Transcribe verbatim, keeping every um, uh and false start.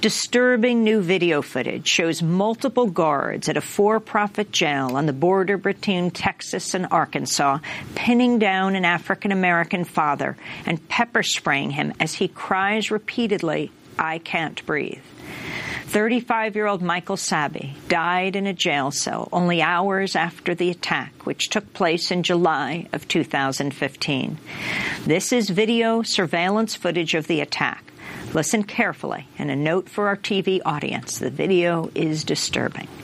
Disturbing new video footage shows multiple guards at a for-profit jail on the border between Texas and Arkansas pinning down an African-American father and pepper spraying him as he cries repeatedly, "I can't breathe." thirty-five-year-old Michael Sabbie died in a jail cell only hours after the attack, which took place in July of two thousand fifteen. This is video surveillance footage of the attack. Listen carefully, and a note for our T V audience. The video is disturbing.